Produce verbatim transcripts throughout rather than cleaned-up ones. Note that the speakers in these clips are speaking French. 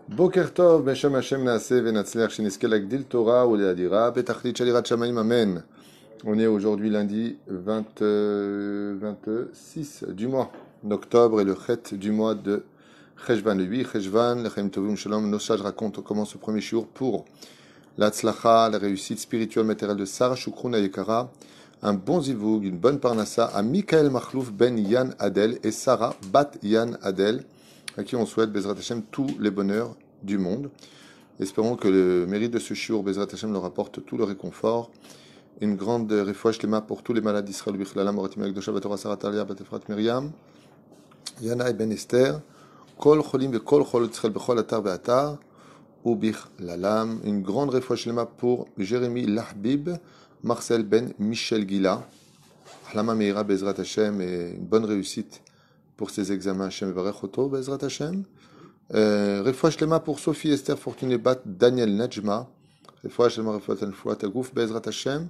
Boker Tov, Beshem Hashem Naaseh Venatzler Shinizke Lagdil Torah ou Leadira, Betachlit Shalirat Shamaim, Amen. On est aujourd'hui lundi vingt, euh, vingt-six du mois d'octobre et le chet du mois de Cheshvan, le huit Cheshvan, Lechem Tovim Shalom. Nos sages racontent comment ce premier shiur pour la tzlacha, la réussite spirituelle matérielle de Sarah Shukroun Ayekara, un bon zivug, une bonne parnassa à Mikael Machlouf ben Yann Adel et Sarah bat Yann Adel, à qui on souhaite Bezrat Hashem tous les bonheurs du monde. Espérons que le mérite de ce shiur Bezrat Hashem leur apporte tout le réconfort. Une grande refouach lema pour tous les malades d'Israël, Bichlala, Moratim Ekdosha, Batora, Sarah Talia, Batefrat Miriam, Yana et Ben Esther, Kol Cholim ve Kol Chol Tzchel Bechol Atar Be'atar, ou Bichlalam. Une grande refouach lema pour Jérémy Lahbib, Marcel Ben Michel Gila, Ahlama Meira Bezrat Hashem, et une bonne réussite pour ses examens. Hashem Varech Oto Bezrat Hashem. Refouach lema pour Sophie Esther Fortuné Bat Daniel Najma, refouach lema refouach Tanfouat Agouf Bezrat Hashem.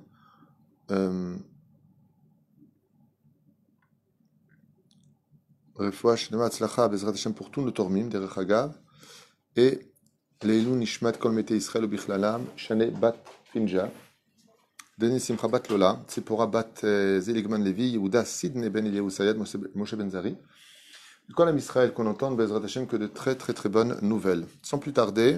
Refouach lema Tzlacha Bezrat Hashem pour tous nos tormim, Derech Hagav, et Leilou Nishmat Kol Mete Israël ou Bichlalam, Shane Bat Finja, Denis Simcha Bat Lola, Tzipora Bat Zeligman Levi, Yehuda Sidney Ben Eliyahu Sayed, Moshe Ben Zari. Quand l'âme Israël qu'on entend, Bezrat Hashem, que de très très très bonnes nouvelles. Sans plus tarder,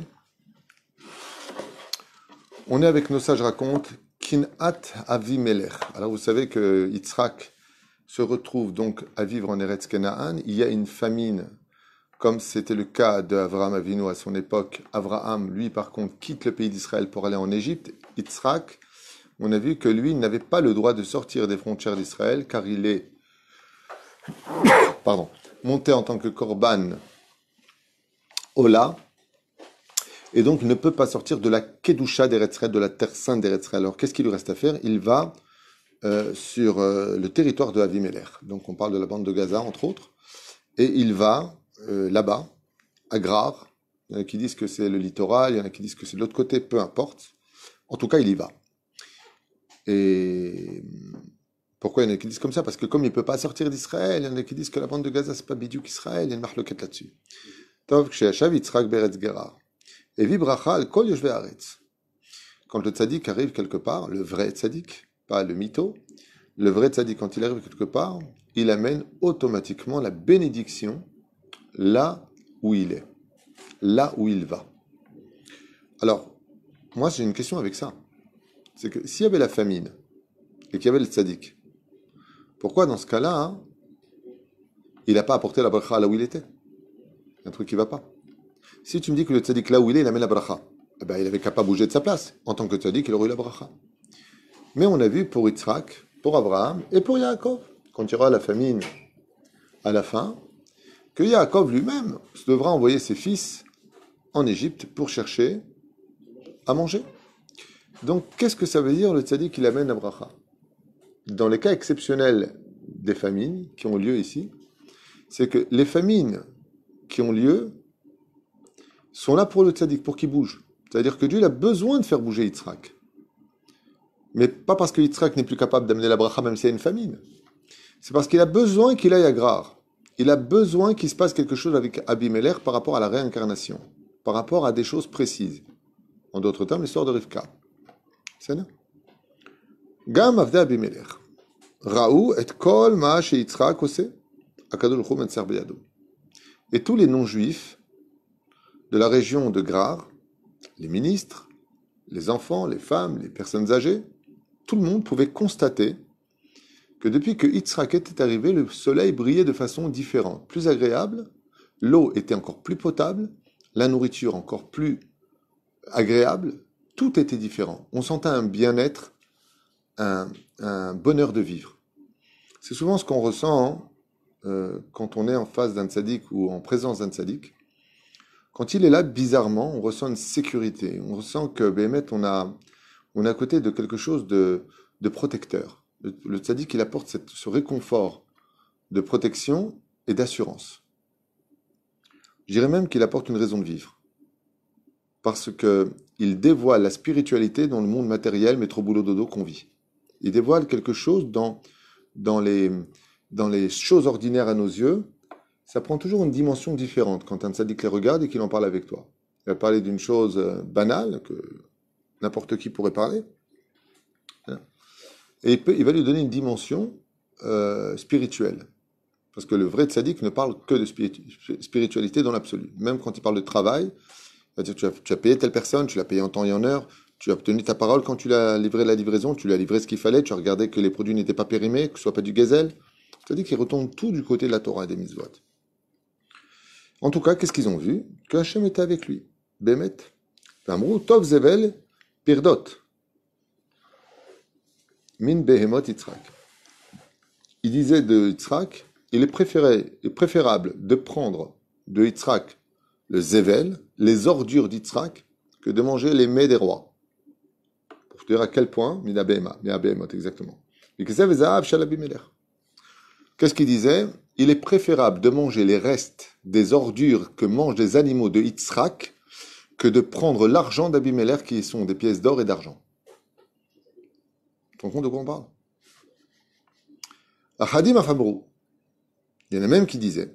on est avec nos sages racontes Kinat Avimelech. Alors vous savez que Yitzhak se retrouve donc à vivre en Eretz Kenaan. Il y a une famine, comme c'était le cas d'Avraham Avinu à son époque. Avraham, lui par contre, quitte le pays d'Israël pour aller en Égypte. Yitzhak, on a vu que lui n'avait pas le droit de sortir des frontières d'Israël car il est pardon, monté en tant que Korban Ola, et donc ne peut pas sortir de la Kedusha d'Eretz Israël, de la terre sainte d'Eretz Israël. Alors qu'est-ce qu'il lui reste à faire? Il va euh, sur euh, le territoire de Avimelech. Donc on parle de la bande de Gaza, entre autres, et il va euh, là-bas, à Grar. Il y en a qui disent que c'est le littoral, il y en a qui disent que c'est de l'autre côté, peu importe. En tout cas, il y va. Et pourquoi il y en a qui disent comme ça? Parce que comme il ne peut pas sortir d'Israël, il y en a qui disent que la bande de Gaza, c'est pas Bidiouk Israël, il y a une marloquette là-dessus. Tov, Ksheashav Yitzhak Beretz Gerar. Et vibracha al kol yoshvei haaretz. Quand le tzaddik arrive quelque part, le vrai tzaddik, pas le mytho, le vrai tzaddik, quand il arrive quelque part, il amène automatiquement la bénédiction là où il est, là où il va. Alors, moi j'ai une question avec ça. C'est que s'il y avait la famine et qu'il y avait le tzaddik, pourquoi dans ce cas-là, hein, il n'a pas apporté la bracha là où il était? Il y a un truc qui ne va pas. Si tu me dis que le tzaddik là où il est, il amène la bracha, eh ben, il avait qu'à pas bouger de sa place. En tant que tzaddik, il aurait eu la bracha. Mais on a vu pour Yitzhak, pour Abraham et pour Yaakov, quand il y aura la famine à la fin, que Yaakov lui-même devra envoyer ses fils en Égypte pour chercher à manger. Donc, qu'est-ce que ça veut dire le tzaddik qu'il amène la bracha? Dans les cas exceptionnels des famines qui ont lieu ici, c'est que les famines qui ont lieu sont là pour le tzaddik, pour qu'il bouge. C'est-à-dire que Dieu il a besoin de faire bouger Yitzhak. Mais pas parce que Yitzhak n'est plus capable d'amener la bracha même s'il y a une famine. C'est parce qu'il a besoin qu'il aille à Grar. Il a besoin qu'il se passe quelque chose avec Abimelech par rapport à la réincarnation, par rapport à des choses précises. En d'autres termes, l'histoire de Rivka. C'est ça? Gam avde Abimelech. Raou et kol ma she Yitzhak ose. Akadosh Baruch Hu metzer beyado. Et tous les non-juifs de la région de Grar, les ministres, les enfants, les femmes, les personnes âgées, tout le monde pouvait constater que depuis que Yitzhak était arrivé, le soleil brillait de façon différente, plus agréable, l'eau était encore plus potable, la nourriture encore plus agréable, tout était différent. On sentait un bien-être, un, un bonheur de vivre. C'est souvent ce qu'on ressent euh, quand on est en face d'un tzaddik ou en présence d'un tzaddik. Quand il est là, bizarrement, on ressent une sécurité. On ressent que, Béhémet, on a, on est à côté de quelque chose de, de protecteur. Le, le tzaddik, il apporte cette, ce réconfort de protection et d'assurance. Je dirais même qu'il apporte une raison de vivre. Parce qu'il dévoile la spiritualité dans le monde matériel, métro boulot dodo qu'on vit. Il dévoile quelque chose dans, dans, les, dans les choses ordinaires à nos yeux. Ça prend toujours une dimension différente quand un tzaddik les regarde et qu'il en parle avec toi. Il va parler d'une chose banale que n'importe qui pourrait parler. Et il, peut, il va lui donner une dimension euh, spirituelle. Parce que le vrai tzaddik ne parle que de spiritualité dans l'absolu. Même quand il parle de travail, il va dire tu as, tu as payé telle personne, tu l'as payé en temps et en heure, tu as obtenu ta parole quand tu l'as livré la livraison, tu lui as livré ce qu'il fallait, tu as regardé que les produits n'étaient pas périmés, que ce soit pas du gazelle. C'est-à-dire qu'il retourne tout du côté de la Torah et des mitzvot. En tout cas, qu'est-ce qu'ils ont vu? Que Hachem était avec lui. Bémet. Amrou, Tov Zevel, Pirdot. Min Behemot Yitzhak. Il disait de Yitzhak, il est préféré, est préférable de prendre de Yitzhak le Zevel, les ordures d'Yitzhak, que de manger les mets des rois. Pour te dire à quel point, Min Behemot, exactement. Qu'est-ce qu'il disait? Il est préférable de manger les restes des ordures que mangent les animaux de Yitzhak que de prendre l'argent d'Abimelech qui sont des pièces d'or et d'argent. Tu te rends compte de quoi on parle? Achadim Afamrou. Il y en a même qui disaient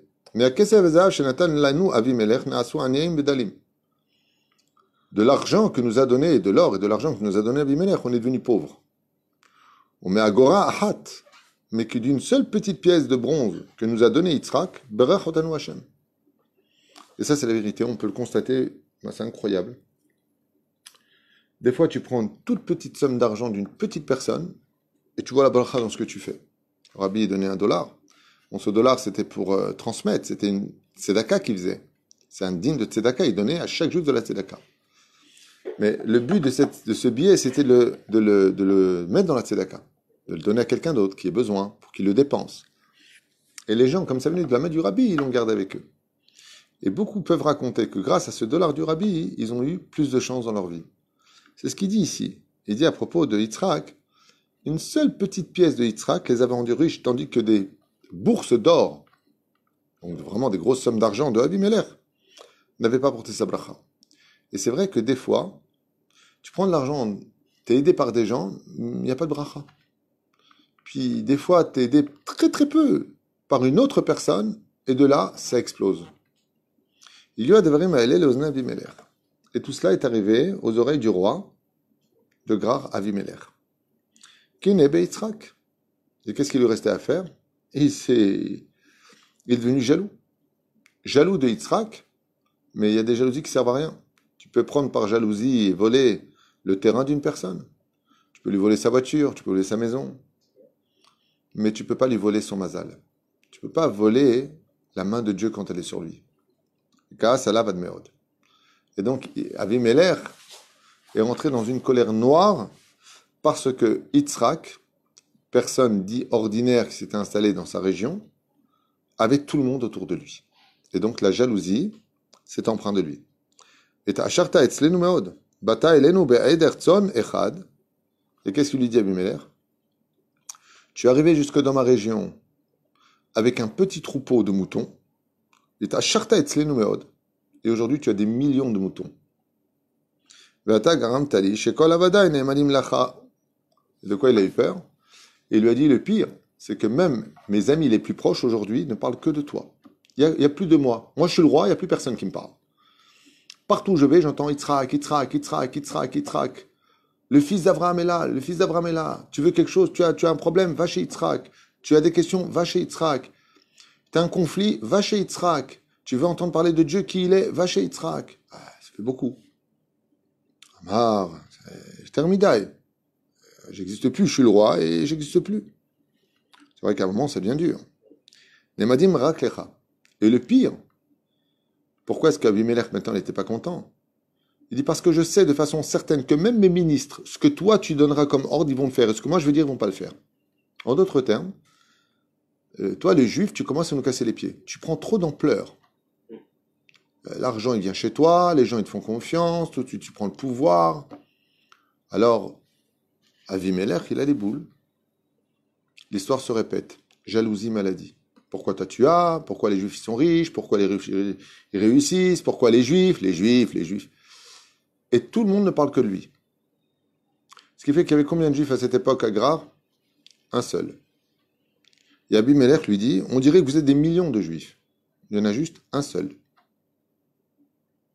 de l'argent que nous a donné, de l'or et de l'argent que nous a donné Abimelech, on est devenu pauvre. On met Agora Ahat, mais que d'une seule petite pièce de bronze que nous a donné Yitzhak, Berach Otanu Hashem. Et ça, c'est la vérité, on peut le constater, c'est incroyable. Des fois, tu prends une toute petite somme d'argent d'une petite personne et tu vois la bracha dans ce que tu fais. Rabbi donnait un dollar. Bon, ce dollar, c'était pour euh, transmettre, c'était une tzedaka qu'il faisait. C'est un digne de tzedaka, il donnait à chaque jour de la tzedaka. Mais le but de, cette, de ce billet, c'était le, de, le, de le mettre dans la tzedaka, de le donner à quelqu'un d'autre qui ait besoin, pour qu'il le dépense. Et les gens, comme ça venait de la main du Rabbi, ils l'ont gardé avec eux. Et beaucoup peuvent raconter que grâce à ce dollar du Rabbi, ils ont eu plus de chance dans leur vie. C'est ce qu'il dit ici. Il dit à propos de Yitzhak, une seule petite pièce de Yitzhak les avait rendus riches, tandis que des bourses d'or, donc vraiment des grosses sommes d'argent de Abimelech, n'avaient pas porté sa bracha. Et c'est vrai que des fois, tu prends de l'argent, tu es aidé par des gens, il n'y a pas de bracha. Puis des fois, tu es aidé très très peu par une autre personne, et de là, ça explose. Il y a des varim à les oznei Abimelech. Et tout cela est arrivé aux oreilles du roi de Grar Avimelech. Qui n'est Yitzhak. Et qu'est-ce qu'il lui restait à faire? Il, s'est... il est devenu jaloux. Jaloux de Yitzhak, mais il y a des jalousies qui servent à rien. Tu peux prendre par jalousie et voler le terrain d'une personne. Tu peux lui voler sa voiture, tu peux voler sa maison. Mais tu ne peux pas lui voler son mazal. Tu ne peux pas voler la main de Dieu quand elle est sur lui. Et donc, Avimelech est rentré dans une colère noire parce que Yitzhak, personne dit ordinaire qui s'était installée dans sa région, avait tout le monde autour de lui. Et donc, la jalousie s'est empreinte de lui. Et Asharta etzlenu meod, bata elenu be'eder tzon echad. Et qu'est-ce qu'il lui dit Abimelech? Tu es arrivé jusque dans ma région avec un petit troupeau de moutons. Et Asharta etzlenu meod. Et aujourd'hui, tu as des millions de moutons. Et de quoi il a eu peur? Et il lui a dit, le pire, c'est que même mes amis les plus proches aujourd'hui ne parlent que de toi. Il n'y a, a plus de moi. Moi, je suis le roi, il n'y a plus personne qui me parle. Partout où je vais, j'entends Yitzhak, Yitzhak, Yitzhak, Yitzhak, Yitzhak. Le fils d'Abraham est là, le fils d'Abraham est là. Tu veux quelque chose, tu as, tu as un problème, va chez Yitzhak. Tu as des questions, va chez Yitzhak. Tu as un conflit, va chez Yitzhak. Tu veux entendre parler de Dieu, qui il est, va chez Yitzhak. Ah, ça fait beaucoup. Amar, c'est termidaille. J'existe plus, je suis le roi et j'existe plus. C'est vrai qu'à un moment, ça devient dur. Nemadim raklecha. Et le pire, pourquoi est-ce qu'Abimelech maintenant n'était pas content? Il dit parce que je sais de façon certaine que même mes ministres, ce que toi tu donneras comme ordre, ils vont le faire. Et ce que moi je veux dire, ils vont pas le faire. En d'autres termes, euh, toi les Juifs, tu commences à nous casser les pieds. Tu prends trop d'ampleur. Euh, l'argent, il vient chez toi, les gens ils te font confiance, tout de suite tu prends le pouvoir. Alors, Avimelech, il a des boules. L'histoire se répète. Jalousie, maladie. Pourquoi toi tu as? Pourquoi les Juifs ils sont riches? Pourquoi les Juifs ils réussissent? Pourquoi les Juifs? Les Juifs, les Juifs. Et tout le monde ne parle que de lui. Ce qui fait qu'il y avait combien de Juifs à cette époque à Grar? Un seul. Et Abimelech lui dit, on dirait que vous êtes des millions de Juifs. Il y en a juste un seul.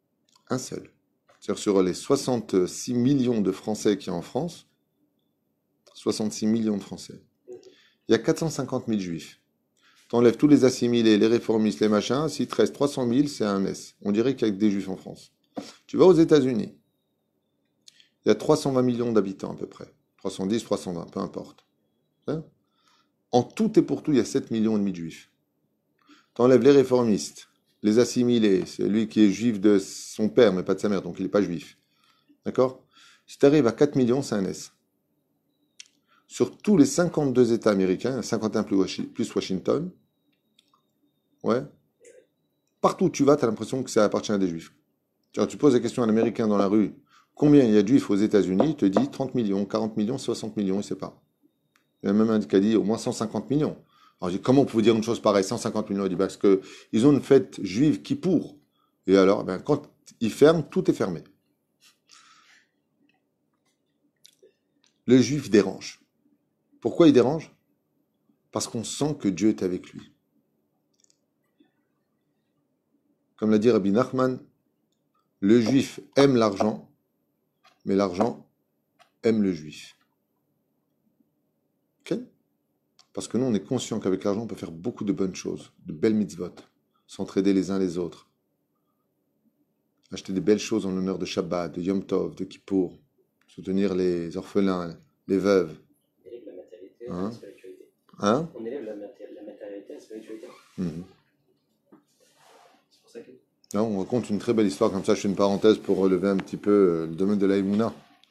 Un seul. C'est-à-dire sur les soixante-six millions de Français qu'il y a en France, soixante-six millions de Français, il y a quatre cent cinquante mille juifs. T'enlèves tous les assimilés, les réformistes, les machins, s'il te reste trois cent mille, c'est un S. On dirait qu'il y a que des juifs en France. Tu vas aux États-Unis, il y a trois cent vingt millions d'habitants à peu près. trois cent dix, trois cent vingt, peu importe. Hein? En tout et pour tout, il y a sept millions et demi de juifs. T'enlèves les réformistes, les assimilés, c'est lui qui est juif de son père, mais pas de sa mère, donc il n'est pas juif. D'accord? Si tu arrives à quatre millions, c'est un S. Sur tous les cinquante-deux États américains, cinquante et un plus, plus Washington, ouais, partout où tu vas, tu as l'impression que ça appartient à des juifs. Tu poses la question à un Américain dans la rue, combien il y a de juifs aux États-Unis, il te dit trente millions, quarante millions, soixante millions, il ne sait pas. Il y a même un qui a dit au moins cent cinquante millions. Alors je dis, comment vous pouvez dire une chose pareille, cent cinquante millions? Il dit, parce qu'ils ont une fête juive qui pour. Et alors, ben, quand ils ferment, tout est fermé. Le juif dérange. Pourquoi il dérange? Parce qu'on sent que Dieu est avec lui. Comme l'a dit Rabbi Nachman, le juif aime l'argent, mais l'argent aime le juif. Ok? Parce que nous, on est conscient qu'avec l'argent, on peut faire beaucoup de bonnes choses, de belles mitzvot, s'entraider les uns les autres, acheter des belles choses en l'honneur de Shabbat, de Yom Tov, de Kippour, soutenir les orphelins, les veuves. On élève la matérialité Hein? à la spiritualité. Hein? On élève la, maté- la matérialité à la spiritualité. Mhm. C'est pour ça que. Là, on raconte une très belle histoire, comme ça, je fais une parenthèse pour relever un petit peu euh, le domaine de l'Aïmouna,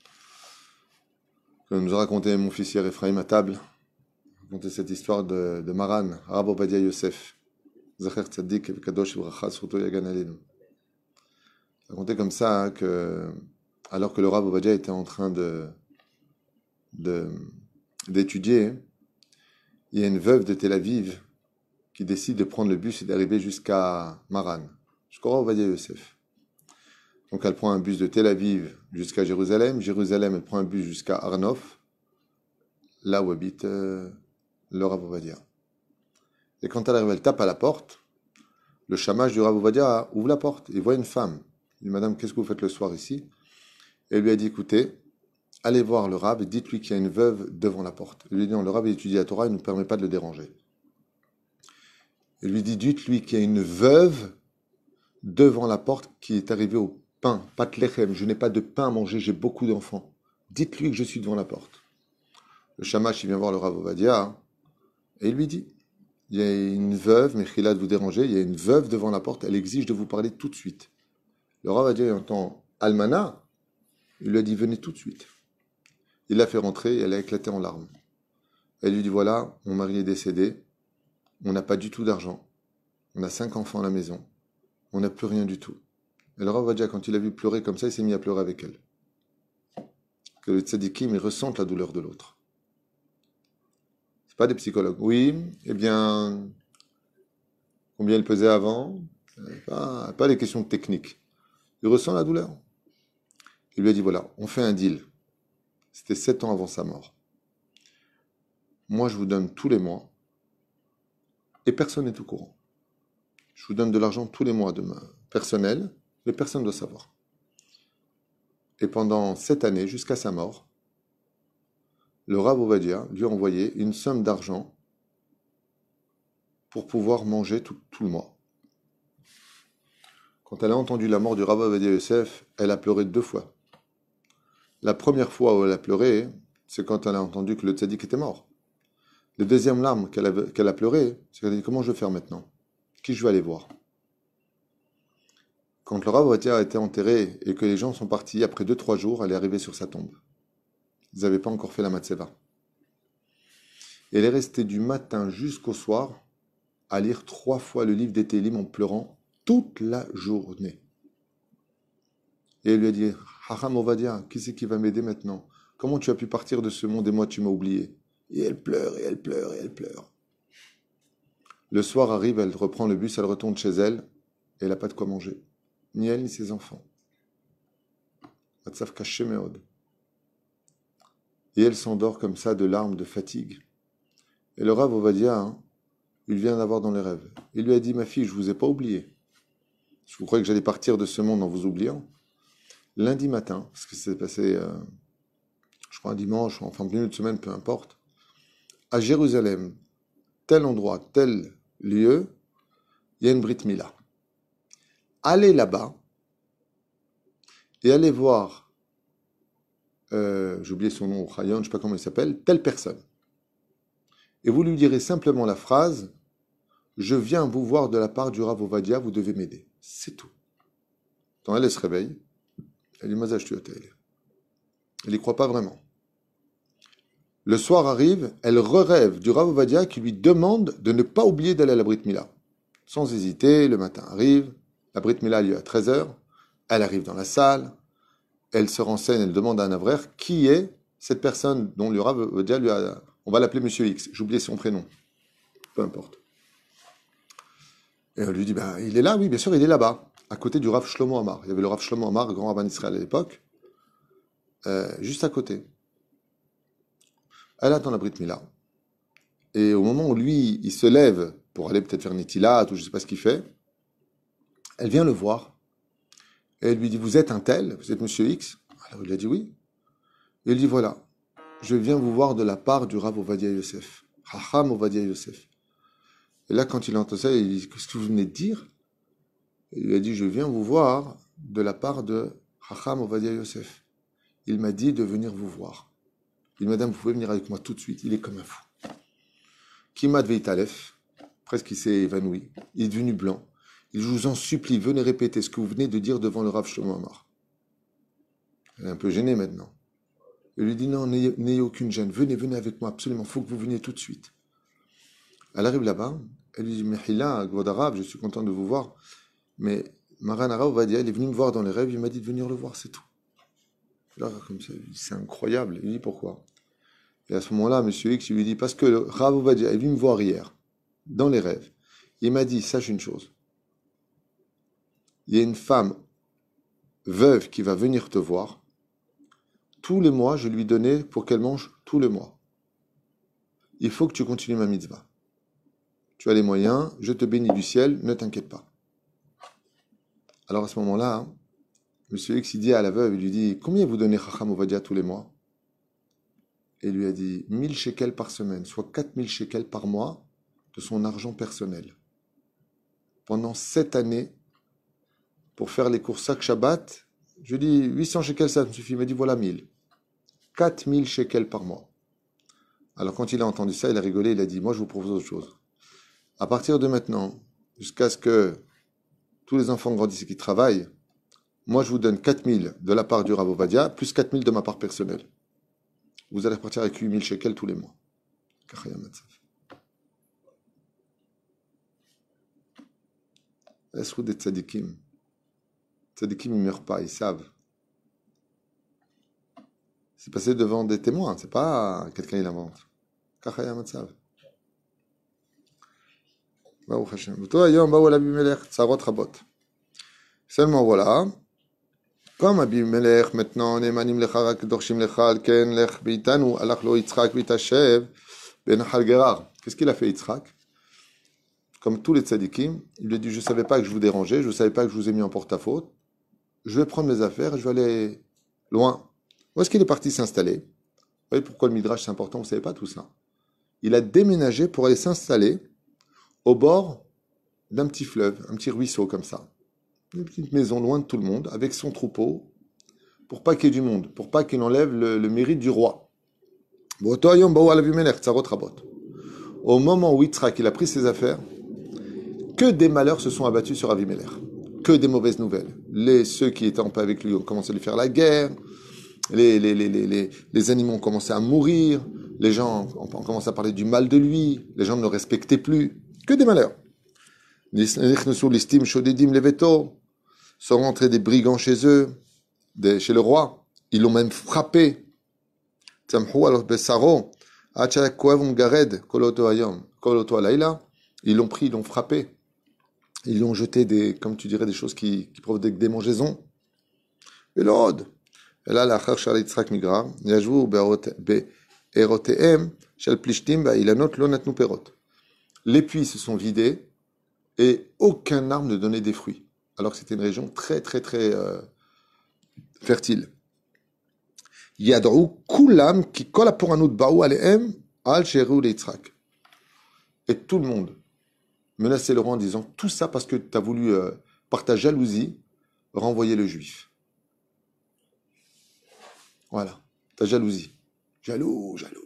que nous a raconté mon fils hier Ephraim à table. Raconter cette histoire de, de Maran, Rav Ovadia Yosef, Zacher Tzadik, Kadosh Bracha, Surtout Yagan Alenu. Raconter comme ça hein, que, alors que le Rav Ovadia était en train de, de, d'étudier, il y a une veuve de Tel Aviv qui décide de prendre le bus et d'arriver jusqu'à Maran, jusqu'au Rav Ovadia Yosef. Donc elle prend un bus de Tel Aviv jusqu'à Jérusalem, Jérusalem elle prend un bus jusqu'à Arnof, là où habite euh, le Rav Ovadia. Et quand elle arrive, elle tape à la porte, le chamash du Rav Ovadia ouvre la porte, il voit une femme. Il dit, Madame, qu'est-ce que vous faites le soir ici? Et il lui a dit, écoutez, allez voir le Rav et dites-lui qu'il y a une veuve devant la porte. Il lui a dit, non, le Rav étudie la Torah, il ne nous permet pas de le déranger. Il lui dit, dites-lui qu'il y a une veuve devant la porte qui est arrivée au pain, pas de lechem, je n'ai pas de pain à manger, j'ai beaucoup d'enfants. Dites-lui que je suis devant la porte. Le shamash, il vient voir le Rav Ovadia et il lui dit, il y a une veuve, Mechila de vous déranger, il y a une veuve devant la porte, elle exige de vous parler tout de suite. Le Rav Ovadia entend Almana, il lui a dit, venez tout de suite. Il l'a fait rentrer et elle a éclaté en larmes. Elle lui dit, voilà, mon mari est décédé, on n'a pas du tout d'argent, on a cinq enfants à la maison, on n'a plus rien du tout. Et le Rav Ovadia, quand il a vu pleurer comme ça, il s'est mis à pleurer avec elle. Que le tzadikim, ils ressentent la douleur de l'autre. C'est pas des psychologues. Oui, eh bien, combien il pesait avant? Pas, pas des questions techniques. Il ressent la douleur. Il lui a dit, voilà, on fait un deal. C'était sept ans avant sa mort. Moi, je vous donne tous les mois, et personne n'est au courant. Je vous donne de l'argent tous les mois de ma personnel, mais personne ne doit savoir. Et pendant sept années, jusqu'à sa mort, le Rav Ovadia lui a envoyé une somme d'argent pour pouvoir manger tout, tout le mois. Quand elle a entendu la mort du Rav Ovadia Yosef, elle a pleuré deux fois. La première fois où elle a pleuré, c'est quand elle a entendu que le tzaddik était mort. La deuxième larme qu'elle a, qu'elle a pleuré, c'est qu'elle a dit, comment je vais faire maintenant? Qui je vais aller voir? Quand le Rav Ovadia a été enterré et que les gens sont partis après deux, trois jours, elle est arrivée sur sa tombe. Ils n'avaient pas encore fait la matzeva. Et elle est restée du matin jusqu'au soir à lire trois fois le livre des Télim en pleurant toute la journée. Et elle lui a dit, Hacham Ovadia, qui c'est qui va m'aider maintenant? Comment tu as pu partir de ce monde et moi tu m'as oublié? Et elle pleure, et elle pleure, et elle pleure. Le soir arrive, elle reprend le bus, elle retourne chez elle, et elle n'a pas de quoi manger. Ni elle, ni ses enfants. Matzav kaché meod. Et elle s'endort comme ça de larmes, de fatigue. Et le Rav Ovadia, hein, il vient d'avoir dans les rêves. Il lui a dit, ma fille, je vous ai pas oublié. Je vous croyais que j'allais partir de ce monde en vous oubliant. Lundi matin, parce que c'est passé, euh, je crois un dimanche, enfin milieu de semaine, peu importe, à Jérusalem, tel endroit, tel lieu, il y a une Brit Mila. Allez là-bas et allez voir, euh, j'ai oublié son nom, Chayon, je ne sais pas comment il s'appelle, telle personne. Et vous lui direz simplement la phrase « Je viens vous voir de la part du Rav Ovadia, vous devez m'aider. » C'est tout. Quand elle, elle se réveille, elle dit « Mazaj tu hôtel. » Elle n'y croit pas vraiment. Le soir arrive, elle re-rêve du Rav Ovadia qui lui demande de ne pas oublier d'aller à la Brit Mila. Sans hésiter, le matin arrive, la Brit Mila a lieu à treize heures, elle arrive dans la salle, elle se renseigne, elle demande à un avraire qui est cette personne dont le Rav Ovadia lui a... On va l'appeler Monsieur X, j'ai oublié son prénom. Peu importe. Et on lui dit, ben, il est là, oui, bien sûr, il est là-bas, à côté du Rav Shlomo Amar. Il y avait le Rav Shlomo Amar, grand rabbin d'Israël à l'époque, euh, juste à côté. Elle attend la Brit Mila. Et au moment où lui, il se lève pour aller peut-être faire Netilat ou je ne sais pas ce qu'il fait, elle vient le voir. Et elle lui dit, vous êtes un tel, vous êtes Monsieur X? Alors il a dit oui. Et il dit, voilà, je viens vous voir de la part du Rav Ovadia Yosef. Chacham Ovadia Yosef. Et là, quand il entend ça, il dit, qu'est-ce que vous venez de dire? Et il lui a dit, je viens vous voir de la part de Chacham Ovadia Yosef. Il m'a dit de venir vous voir. Il dit, madame, vous pouvez venir avec moi tout de suite, il est comme un fou. Kimat Veitalef, presque il s'est évanoui, il est devenu blanc. Il dit, je vous en supplie, venez répéter ce que vous venez de dire devant le Rav Shlomo Amar. Elle est un peu gênée maintenant. Il lui dit, non, n'ayez, n'ayez aucune gêne, venez, venez avec moi, absolument, il faut que vous veniez tout de suite. Elle arrive là-bas, elle lui dit, Mehila, Gvodarav, je suis content de vous voir, mais Maran Arav va dire, il est venu me voir dans les rêves, il m'a dit de venir le voir, c'est tout. Là, comme ça, c'est incroyable. Il dit, pourquoi? Et à ce moment-là, Monsieur X, il lui dit, parce que le Rav Ovadia est venu me voir hier, dans les rêves. Il m'a dit, sache une chose. Il y a une femme veuve qui va venir te voir. Tous les mois, je lui donnais pour qu'elle mange tous les mois. Il faut que tu continues ma mitzvah. Tu as les moyens, je te bénis du ciel, ne t'inquiète pas. Alors à ce moment-là, hein, Monsieur X, il dit à la veuve, il lui dit, combien vous donnez Chacham Ovadia tous les mois? Et il lui a dit, mille shekels par semaine, soit quatre mille shekels par mois de son argent personnel. Pendant sept années, pour faire les courses chaque Shabbat, je lui dis, huit cents shekels, ça me suffit. Il m'a dit, voilà mille. quatre mille shekels par mois. Alors quand il a entendu ça, il a rigolé, il a dit, moi je vous propose autre chose. À partir de maintenant, jusqu'à ce que tous les enfants grandissent et qu'ils travaillent, moi je vous donne quatre mille de la part du Rav Ovadia, plus quatre mille de ma part personnelle. Vous allez repartir avec huit mille shekels tous les mois. La route des tzadikim. Tzadikim, ils ne meurent pas, ils savent. C'est passé devant des témoins, c'est pas quelqu'un qui invente. Kachaya Matzav. Baruch Hashem. Toi, Yom, Baou l'Abimelech, Tsarot Rabot. Seulement voilà. Comme Abimelech, maintenant, Nemanim Lecharak, Dorshim Lechal, Ken Lech Beitanu, Alach Lo Yitzhak, Vitashev, Ben Hal Gerar. Qu'est-ce qu'il a fait Yitzhak? Comme tous les tzadikim, il lui a dit, je ne savais pas que je vous dérangeais, je ne savais pas que je vous ai mis en porte-à-faute. Je vais prendre mes affaires et je vais aller loin. Où est-ce qu'il est parti s'installer? Vous voyez pourquoi le Midrash c'est important, vous ne savez pas tout ça. Il a déménagé pour aller s'installer au bord d'un petit fleuve, un petit ruisseau comme ça. Une petite maison loin de tout le monde, avec son troupeau, pour pas qu'il y ait du monde, pour pas qu'il enlève le, le mérite du roi. Au moment où Yitzhak il a pris ses affaires, que des malheurs se sont abattus sur Avimelech. Que des mauvaises nouvelles. Les, ceux qui étaient en paix avec lui ont commencé à lui faire la guerre, les, les, les, les, les, les animaux ont commencé à mourir, les gens ont, ont commencé à parler du mal de lui, les gens ne le respectaient plus. Que des malheurs. Sont rentrés des brigands chez eux, des, chez le roi. Ils l'ont même frappé. Ils l'ont pris, ils l'ont frappé. Ils lui ont jeté des, comme tu dirais, des choses qui, qui provoquent des démangeaisons. Et l'autre. Et là, l'achar shal Yitzhak migra, yajvu be'erotehem shel plishtim ba'ilanot lo natnu perot. Les puits se sont vidés et aucun arbre ne donnait des fruits. alors que c'était une région très, très, très euh, fertile. Yad'u kulam ki kol haporanut ba'u alehem al she'eru leYitzhak. Et tout le monde menaçait le roi en disant tout ça parce que tu as voulu, euh, par ta jalousie, renvoyer le juif. Voilà, ta jalousie. Jaloux, jaloux.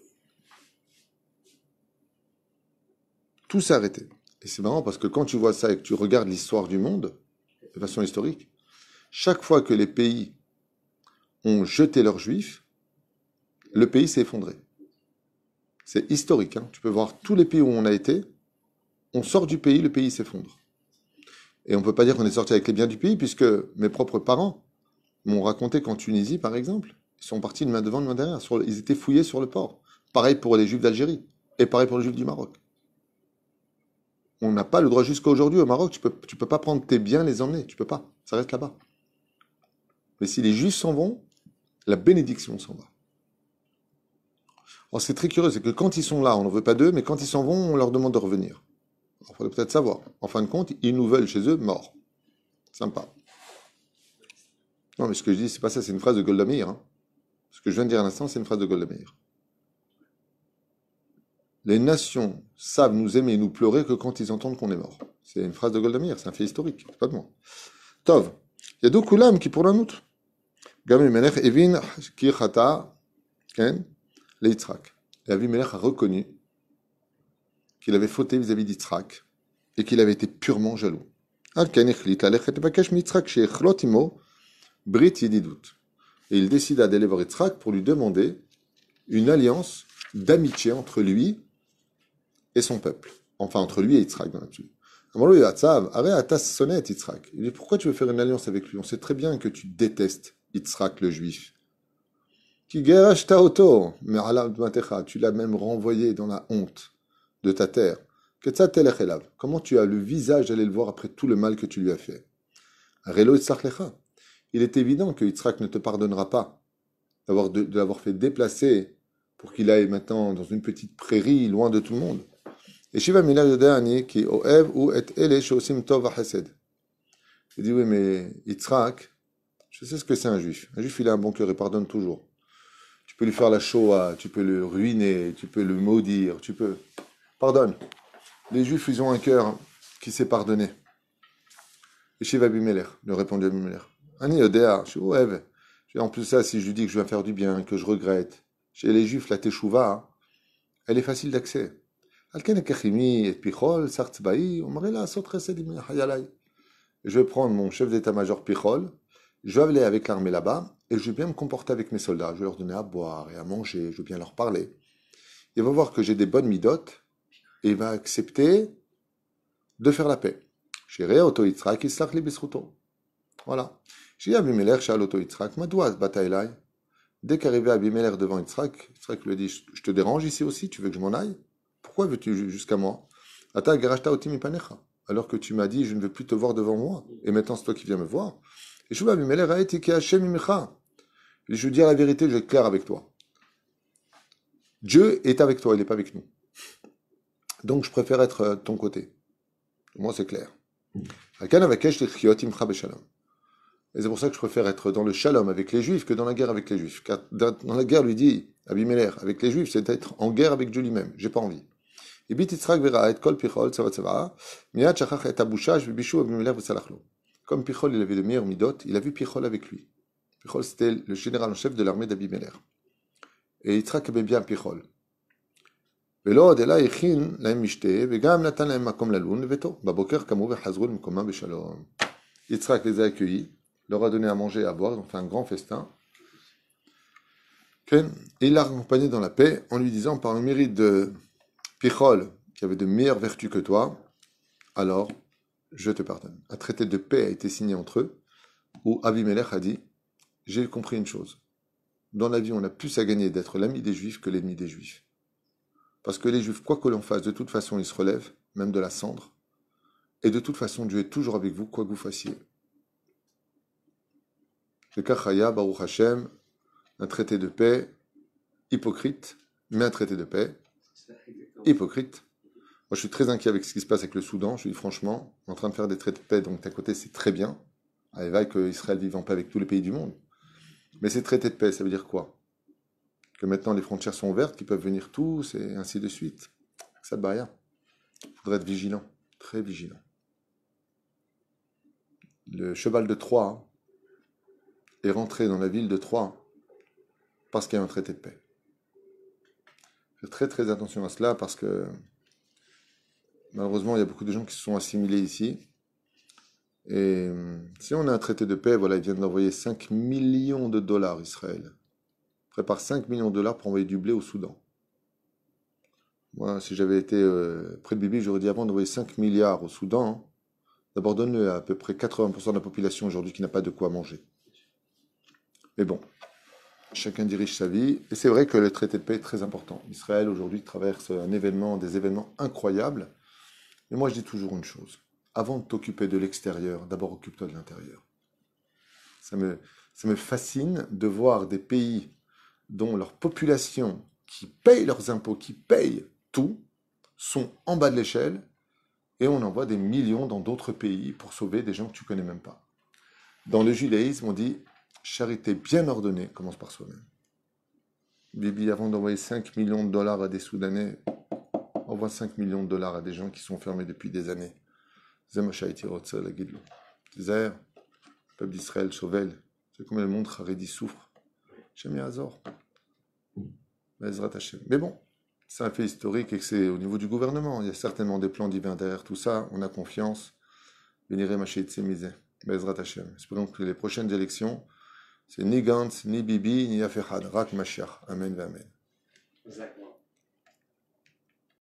Tout s'est arrêté. Et c'est marrant parce que quand tu vois ça et que tu regardes l'histoire du monde, de façon historique, chaque fois que les pays ont jeté leurs juifs, le pays s'est effondré. C'est historique. Hein. Tu peux voir tous les pays où on a été, on sort du pays, le pays s'effondre. Et on ne peut pas dire qu'on est sorti avec les biens du pays, puisque mes propres parents m'ont raconté qu'en Tunisie, par exemple, ils sont partis de main devant, de main derrière. Sur, ils étaient fouillés sur le port. Pareil pour les juifs d'Algérie. Et pareil pour les juifs du Maroc. On n'a pas le droit jusqu'à aujourd'hui au Maroc, tu peux, tu peux pas prendre tes biens, les emmener. Tu peux pas. Ça reste là-bas. Mais si les juifs s'en vont, la bénédiction s'en va. Alors c'est très curieux, c'est que quand ils sont là, on n'en veut pas d'eux, mais quand ils s'en vont, on leur demande de revenir. Il faudrait peut-être savoir. En fin de compte, ils nous veulent chez eux morts. Sympa. Non, mais ce que je dis, c'est pas ça, c'est une phrase de Golda Meir. Hein. Ce que je viens de dire à l'instant, c'est une phrase de Golda Meir. Les nations savent nous aimer et nous pleurer que quand ils entendent qu'on est mort. C'est une phrase de Golda Meir, c'est un fait historique, c'est pas de moi. Tov. Il y a deux kulam qui pour la nôtre. Gam Melech Evin ki chata ken leYitzhak. Et Avimelech a reconnu qu'il avait fauté vis-à-vis d'Yitzhak et qu'il avait été purement jaloux. Al-Ken echlit lalechet lebakesh miYitzhak she'echlot imo brit yedidut. Et il décida d'aller voir Yitzhak pour lui demander une alliance d'amitié entre lui et son peuple. Enfin, entre lui et Yitzhak dans l'absolu. Il dit, pourquoi tu veux faire une alliance avec lui? On sait très bien que tu détestes Yitzhak le juif. Tu l'as même renvoyé dans la honte de ta terre. Comment tu as le visage d'aller le voir après tout le mal que tu lui as fait? Il est évident que Yitzhak ne te pardonnera pas d'avoir de, de l'avoir fait déplacer pour qu'il aille maintenant dans une petite prairie loin de tout le monde. Et Shiva Mila Yodéani qui oev ou et ele shosim tov v'chesed. Il dit oui mais Yitzhak, je sais ce que c'est un juif. Un juif il a un bon cœur, il pardonne toujours. Tu peux lui faire la Shoah, tu peux le ruiner, tu peux le maudire, tu peux... Pardonne. Les juifs ils ont un cœur qui sait pardonner. Et Shiva Abimelech, lui répondit Abimelech. Ani Yodéa, je suis oev. En plus ça, si je lui dis que je vais faire du bien, que je regrette, chez les juifs la teshuva, elle est facile d'accès. Je vais prendre mon chef d'état-major Pichol, je vais aller avec l'armée là-bas, et je vais bien me comporter avec mes soldats. Je vais leur donner à boire et à manger, je vais bien leur parler. Il va voir que j'ai des bonnes midotes, et il va accepter de faire la paix. Voilà. J'ai Abimelech, Shal Oto Yitzhak, Madouaz Batailai. Dès qu'arrivait Abimelech devant Yitzhak, Yitzhak lui dit, je te dérange ici aussi, tu veux que je m'en aille? Pourquoi veux-tu jusqu'à moi? Ata garashta oti mipanecha. Alors que tu m'as dit, je ne veux plus te voir devant moi. Et maintenant, c'est toi qui viens me voir. Et je veux dire la vérité, je vais être clair avec toi. Dieu est avec toi, il n'est pas avec nous. Donc, je préfère être de ton côté. Moi, c'est clair. Et c'est pour ça que je préfère être dans le shalom avec les Juifs que dans la guerre avec les Juifs. Car dans la guerre, lui dit Abimelech, avec les Juifs, c'est d'être en guerre avec Dieu lui-même. J'ai pas envie. Et comme Pichol, il avait de meilleurs midot, il a vu Pichol avec lui. Pichol, c'était le général en chef de l'armée d'Abimelech. Et Yitzhak aimait bien Pichol. ולא דלה הכין להם משתה, וגם נתן להם מקום ללון לביתו. בבוקר קמו וחזרו למקומם בשלום. Yitzhak les a accueillis, leur a donné à manger et à boire, ils ont fait un grand festin. Et il l'a accompagné dans la paix en lui disant, par le mérite de Pichol, qui avait de meilleures vertus que toi, alors je te pardonne. Un traité de paix a été signé entre eux, où Abimelech a dit, j'ai compris une chose. Dans la vie, on a plus à gagner d'être l'ami des Juifs que l'ennemi des Juifs. Parce que les Juifs, quoi que l'on fasse, de toute façon, ils se relèvent, même de la cendre. Et de toute façon, Dieu est toujours avec vous, quoi que vous fassiez. Le Kachaya, Baruch Hashem, un traité de paix, hypocrite, mais un traité de paix, hypocrite, Moi, je suis très inquiet avec ce qui se passe avec le Soudan. Je dis franchement, on est en train de faire des traités de paix, donc d'un côté, c'est très bien. Ah, il va qu'Israël vive en paix avec tous les pays du monde. Mais ces traités de paix, ça veut dire quoi? Que maintenant les frontières sont ouvertes, qu'ils peuvent venir tous, et ainsi de suite. Ça te rien. Il faudrait être vigilant, très vigilant. Le cheval de Troie est rentré dans la ville de Troie parce qu'il y a un traité de paix. Faites très très attention à cela parce que malheureusement il y a beaucoup de gens qui se sont assimilés ici. Et si on a un traité de paix, voilà, ils viennent d'envoyer cinq millions de dollars Israël. Prépare cinq millions de dollars pour envoyer du blé au Soudan. Moi, si j'avais été euh, près de Bibi, j'aurais dit avant d'envoyer cinq milliards au Soudan, d'abord donne à à peu près quatre-vingts pour cent de la population aujourd'hui qui n'a pas de quoi manger. Mais bon, chacun dirige sa vie. Et c'est vrai que le traité de paix est très important. Israël aujourd'hui traverse un événement, des événements incroyables. Et moi, je dis toujours une chose. Avant de t'occuper de l'extérieur, d'abord occupe-toi de l'intérieur. Ça me, ça me fascine de voir des pays dont leur population, qui payent leurs impôts, qui payent tout, sont en bas de l'échelle, et on envoie des millions dans d'autres pays pour sauver des gens que tu connais même pas. Dans le judaïsme, on dit charité bien ordonnée commence par soi-même. Bibi, avant d'envoyer cinq millions de dollars à des Soudanais, envoie cinq millions de dollars à des gens qui sont fermés depuis des années. Zemachaïti Rotzel, la Guidlo. Zér, peuple d'Israël, Chauvel. C'est combien le monde Haredi souffre. Jamais Azor. Mais bon, c'est un fait historique et que c'est au niveau du gouvernement. Il y a certainement des plans divins derrière tout ça. On a confiance. Béniré Machaït Semisé. Bezrat Hashem. Espérons que les prochaines élections, c'est ni Gantz, ni Bibi, ni Afechad. Rak Mashiach. Amen, amen. Exactement.